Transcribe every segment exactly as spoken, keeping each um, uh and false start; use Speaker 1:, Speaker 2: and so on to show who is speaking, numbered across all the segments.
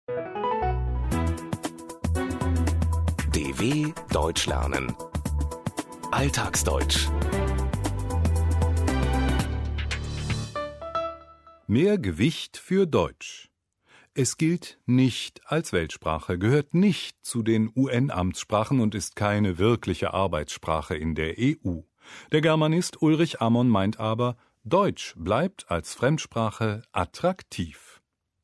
Speaker 1: D W Deutsch lernen. Alltagsdeutsch.
Speaker 2: Mehr Gewicht für Deutsch. Es gilt nicht als Weltsprache, gehört nicht zu den U N-Amtssprachen und ist keine wirkliche Arbeitssprache in der E U. Der Germanist Ulrich Ammon meint aber, Deutsch bleibt als Fremdsprache attraktiv.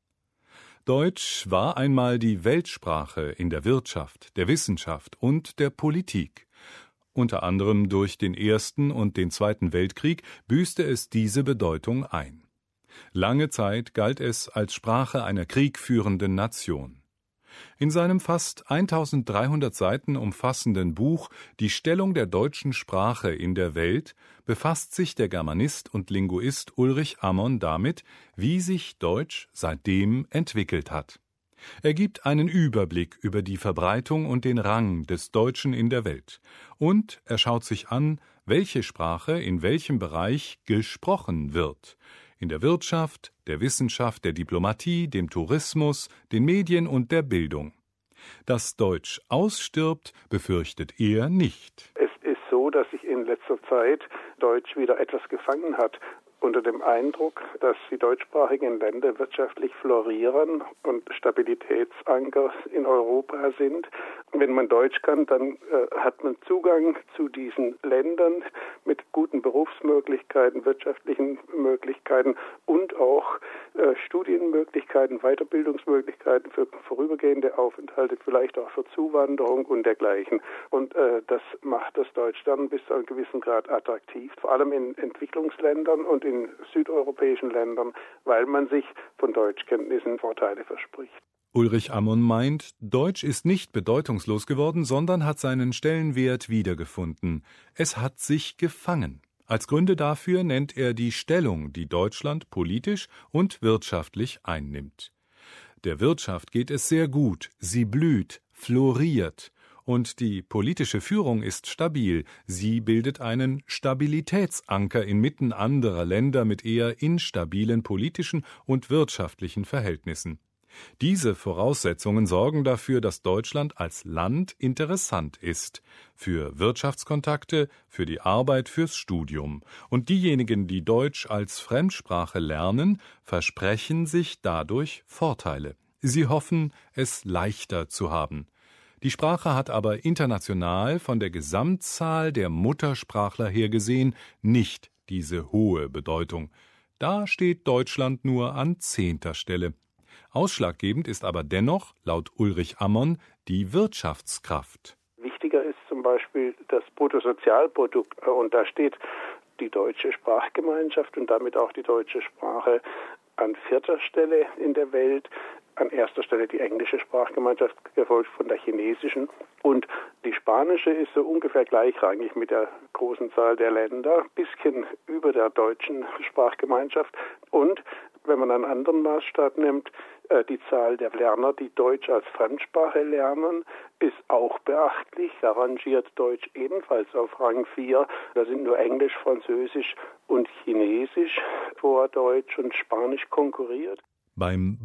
Speaker 2: Deutsch war einmal die Weltsprache in der Wirtschaft, der Wissenschaft und der Politik. Unter anderem durch den Ersten und den Zweiten Weltkrieg büßte es diese Bedeutung ein. Lange Zeit galt es als Sprache einer kriegführenden Nation. In seinem fast eintausenddreihundert Seiten umfassenden Buch »Die Stellung der deutschen Sprache in der Welt« befasst sich der Germanist und Linguist Ulrich Ammon damit, wie sich Deutsch seitdem entwickelt hat. Er gibt einen Überblick über die Verbreitung und den Rang des Deutschen in der Welt. Und er schaut sich an, welche Sprache in welchem Bereich gesprochen wird. In der Wirtschaft, der Wissenschaft, der Diplomatie, dem Tourismus, den Medien und der Bildung. Dass Deutsch ausstirbt, befürchtet er nicht.
Speaker 3: Es ist so, dass sich in letzter Zeit Deutsch wieder etwas gefangen hat. Unter dem Eindruck, dass die deutschsprachigen Länder wirtschaftlich florieren und Stabilitätsanker in Europa sind. Wenn man Deutsch kann, dann äh, hat man Zugang zu diesen Ländern mit guten Berufsmöglichkeiten, wirtschaftlichen Möglichkeiten und auch äh, Studienmöglichkeiten, Weiterbildungsmöglichkeiten für vorübergehende Aufenthalte, vielleicht auch für Zuwanderung und dergleichen. Und äh, das macht das Deutschlernen bis zu einem gewissen Grad attraktiv, vor allem in Entwicklungsländern und in in südeuropäischen Ländern, weil man sich von Deutschkenntnissen Vorteile verspricht.
Speaker 2: Ulrich Ammon meint, Deutsch ist nicht bedeutungslos geworden, sondern hat seinen Stellenwert wiedergefunden. Es hat sich gefangen. Als Gründe dafür nennt er die Stellung, die Deutschland politisch und wirtschaftlich einnimmt. Der Wirtschaft geht es sehr gut, sie blüht, floriert. Und die politische Führung ist stabil. Sie bildet einen Stabilitätsanker inmitten anderer Länder mit eher instabilen politischen und wirtschaftlichen Verhältnissen. Diese Voraussetzungen sorgen dafür, dass Deutschland als Land interessant ist. Für Wirtschaftskontakte, für die Arbeit, fürs Studium. Und diejenigen, die Deutsch als Fremdsprache lernen, versprechen sich dadurch Vorteile. Sie hoffen, es leichter zu haben. Die Sprache hat aber international von der Gesamtzahl der Muttersprachler her gesehen nicht diese hohe Bedeutung. Da steht Deutschland nur an zehnter Stelle. Ausschlaggebend ist aber dennoch, laut Ulrich Ammon, die Wirtschaftskraft.
Speaker 3: Wichtiger ist zum Beispiel das Bruttosozialprodukt. Und da steht die deutsche Sprachgemeinschaft und damit auch die deutsche Sprache an vierter Stelle in der Welt. An erster Stelle die englische Sprachgemeinschaft, gefolgt von der chinesischen. Und die spanische ist so ungefähr gleichrangig mit der großen Zahl der Länder, ein bisschen über der deutschen Sprachgemeinschaft. Und wenn man einen anderen Maßstab nimmt, die Zahl der Lerner, die Deutsch als Fremdsprache lernen, ist auch beachtlich. Da rangiert Deutsch ebenfalls auf Rang vier. Da sind nur Englisch, Französisch und Chinesisch vor Deutsch und Spanisch konkurriert.
Speaker 2: Beim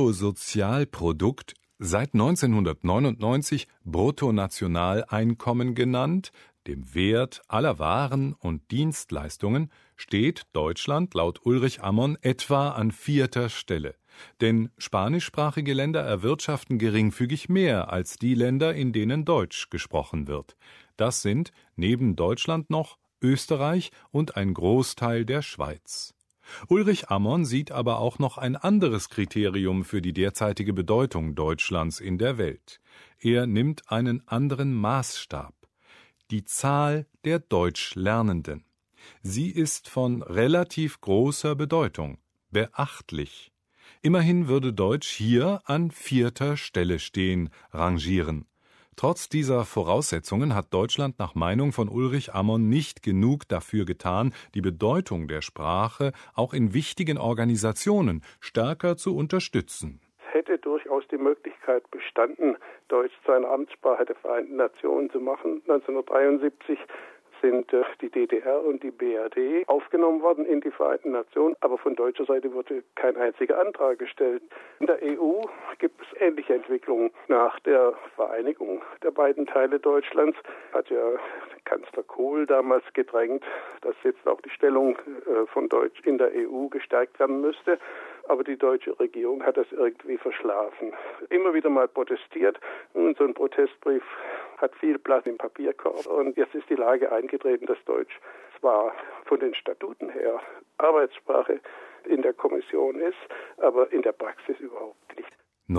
Speaker 2: Bruttosozialprodukt, seit neunzehnhundertneunundneunzig Bruttonationaleinkommen genannt, dem Wert aller Waren und Dienstleistungen, steht Deutschland laut Ulrich Ammon etwa an vierter Stelle. Denn spanischsprachige Länder erwirtschaften geringfügig mehr als die Länder, in denen Deutsch gesprochen wird. Das sind neben Deutschland noch Österreich und ein Großteil der Schweiz. Ulrich Ammon sieht aber auch noch ein anderes Kriterium für die derzeitige Bedeutung Deutschlands in der Welt. Er nimmt einen anderen Maßstab: die Zahl der Deutschlernenden. Sie ist von relativ großer Bedeutung, beachtlich. Immerhin würde Deutsch hier an vierter Stelle stehen, rangieren. Trotz dieser Voraussetzungen hat Deutschland nach Meinung von Ulrich Ammon nicht genug dafür getan, die Bedeutung der Sprache auch in wichtigen Organisationen stärker zu unterstützen.
Speaker 3: Es hätte durchaus die Möglichkeit bestanden, Deutsch zu einer Amtssprache der Vereinten Nationen zu machen. neunzehnhundertdreiundsiebzig sind die D D R und die B R D aufgenommen worden in die Vereinten Nationen, aber von deutscher Seite wurde kein einziger Antrag gestellt. In der E U gibt es ähnliche Entwicklungen. Nach der Vereinigung der beiden Teile Deutschlands hat ja Kanzler Kohl damals gedrängt, dass jetzt auch die Stellung von Deutsch in der E U gestärkt werden müsste. Aber die deutsche Regierung hat das irgendwie verschlafen. Immer wieder mal protestiert und so ein Protestbrief hat viel Platz im Papierkorb. Und jetzt ist die Lage eingetreten, dass Deutsch zwar von den Statuten her Arbeitssprache in der Kommission ist, aber in der Praxis überhaupt nicht.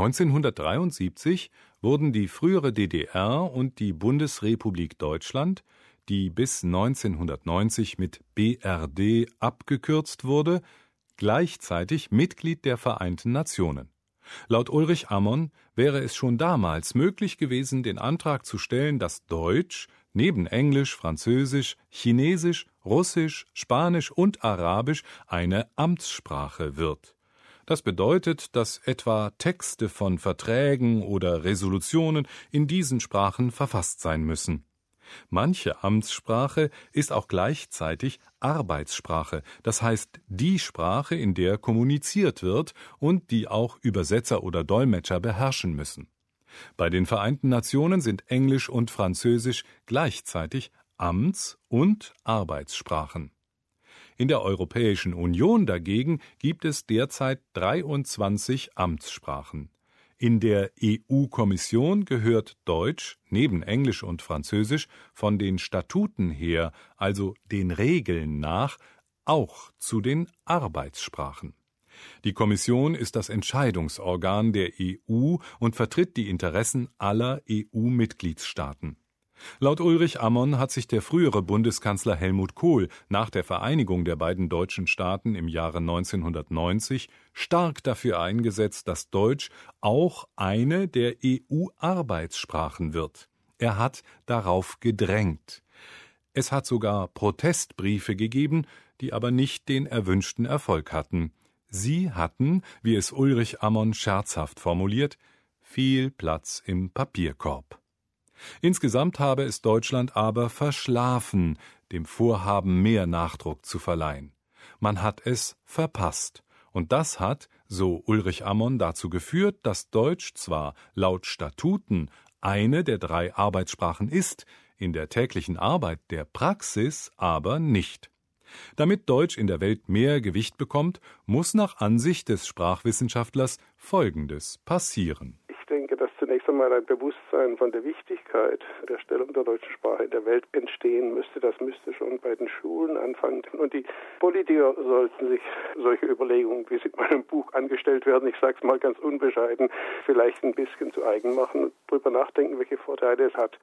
Speaker 2: neunzehnhundertdreiundsiebzig wurden die frühere D D R und die Bundesrepublik Deutschland, die bis neunzehnhundertneunzig mit B R D abgekürzt wurde, gleichzeitig Mitglied der Vereinten Nationen. Laut Ulrich Ammon wäre es schon damals möglich gewesen, den Antrag zu stellen, dass Deutsch neben Englisch, Französisch, Chinesisch, Russisch, Spanisch und Arabisch eine Amtssprache wird. Das bedeutet, dass etwa Texte von Verträgen oder Resolutionen in diesen Sprachen verfasst sein müssen. Manche Amtssprache ist auch gleichzeitig Arbeitssprache, das heißt die Sprache, in der kommuniziert wird und die auch Übersetzer oder Dolmetscher beherrschen müssen. Bei den Vereinten Nationen sind Englisch und Französisch gleichzeitig Amts- und Arbeitssprachen. In der Europäischen Union dagegen gibt es derzeit dreiundzwanzig Amtssprachen. In der E U-Kommission gehört Deutsch neben Englisch und Französisch von den Statuten her, also den Regeln nach, auch zu den Arbeitssprachen. Die Kommission ist das Entscheidungsorgan der E U und vertritt die Interessen aller E U-Mitgliedstaaten. Laut Ulrich Ammon hat sich der frühere Bundeskanzler Helmut Kohl nach der Vereinigung der beiden deutschen Staaten im Jahre neunzehnhundertneunzig stark dafür eingesetzt, dass Deutsch auch eine der E U-Arbeitssprachen wird. Er hat darauf gedrängt. Es hat sogar Protestbriefe gegeben, die aber nicht den erwünschten Erfolg hatten. Sie hatten, wie es Ulrich Ammon scherzhaft formuliert, viel Platz im Papierkorb. Insgesamt habe es Deutschland aber verschlafen, dem Vorhaben mehr Nachdruck zu verleihen. Man hat es verpasst. Und das hat, so Ulrich Ammon, dazu geführt, dass Deutsch zwar laut Statuten eine der drei Arbeitssprachen ist, in der täglichen Arbeit der Praxis aber nicht. Damit Deutsch in der Welt mehr Gewicht bekommt, muss nach Ansicht des Sprachwissenschaftlers Folgendes passieren.
Speaker 3: Ich denke, dass zunächst einmal ein Bewusstsein von der Wichtigkeit der Stellung der deutschen Sprache in der Welt entstehen müsste. Das müsste schon bei den Schulen anfangen. Und die Politiker sollten sich solche Überlegungen, wie sie in meinem Buch angestellt werden, ich sage es mal ganz unbescheiden, vielleicht ein bisschen zu eigen machen und darüber nachdenken, welche Vorteile es hat.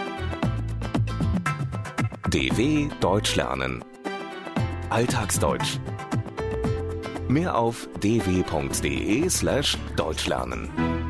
Speaker 1: D W Deutsch lernen. Alltagsdeutsch. Mehr auf d w punkt d e slash deutsch lernen.